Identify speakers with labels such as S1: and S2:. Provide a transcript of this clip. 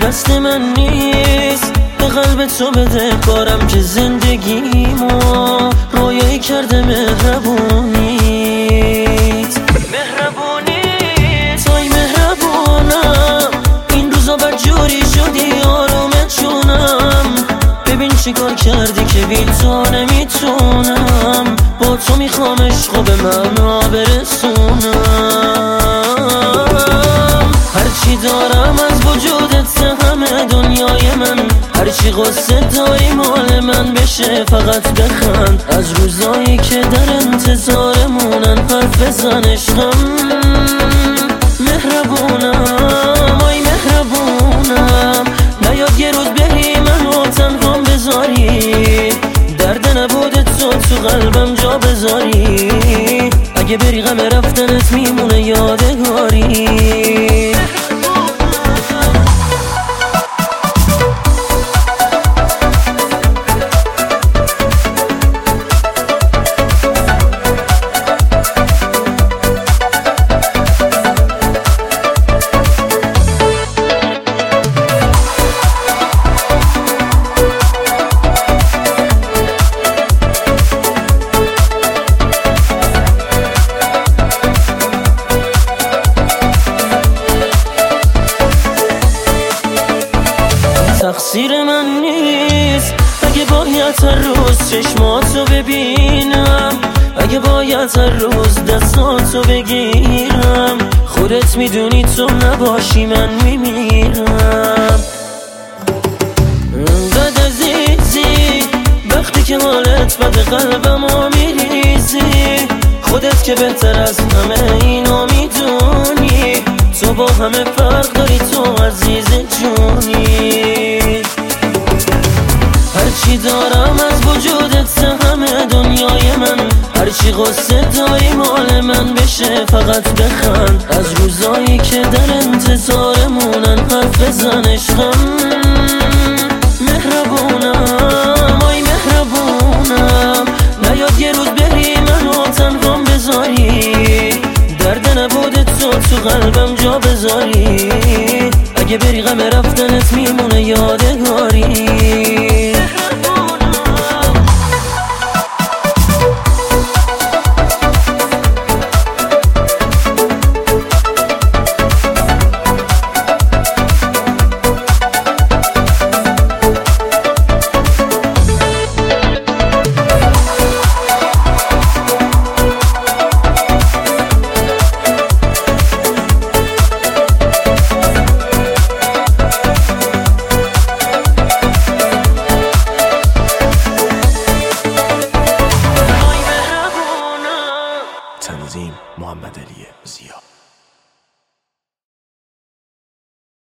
S1: دست من نیست به قلب تو بده کارم که زندگیمو رویایی کرده مهربونیت توی مهربونم این روزا بدجوری شدی آرومت جونم ببین چی کار کردی که بی تو نمیتونم با تو میخوام عشقو به معنا برسونم هرچی دارم از وجودت همه دنیای من هرچی قصه داری مال من بشه فقط بخند از روزایی که در انتظارمونن حرف بزن عشقم مهربونم آی مهربونم نیاد یه روز بری منو تنهام بذاری درد نبوده تو قلبم جا بذاری اگه بری غم رفتنت میمونه یادگاری تقصیر من نیست اگه باید هر روز چشماتو ببینم اگه باید هر روز دستاتو بگیرم خودت میدونی تو نباشی من میمیرم انقدر عزیزی وقتی که حالت بد قلبمو میریزی خودت که بهتر از همه اینو میدونی تو با همه فرق داری تو عزیز جونی هرچی دارم از وجودت همه دنیای من هرچی قصه داری مال من بشه فقط بخند از روزایی که در انتظارمونن حرف بزن عشقم مهربونم آی مهربونم نیاد یه روز بری منو تنهام بذاری درد نبوده تو قلبم جا بذاری اگه بری غم رفتنت میمونه یادگاری
S2: تنظیم محمد علی زیا.